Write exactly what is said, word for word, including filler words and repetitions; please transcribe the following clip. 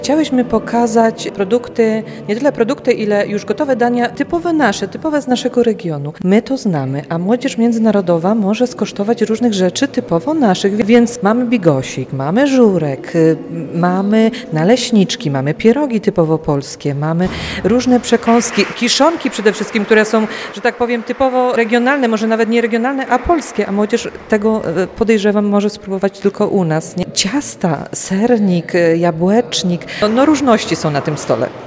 Chciałyśmy pokazać produkty, nie tyle produkty, ile już gotowe dania typowe nasze, typowe z naszego regionu. My to znamy, a młodzież międzynarodowa może skosztować różnych rzeczy typowo naszych, więc mamy bigosik, mamy żurek, mamy naleśniczki, mamy pierogi typowo polskie, mamy różne przekąski, kiszonki przede wszystkim, które są, że tak powiem, typowo regionalne, może nawet nie regionalne, a polskie, a młodzież tego, podejrzewam, może spróbować tylko u nas. Nie? Ciasta, sernik, jabłecznik, no, no różności są na tym stole.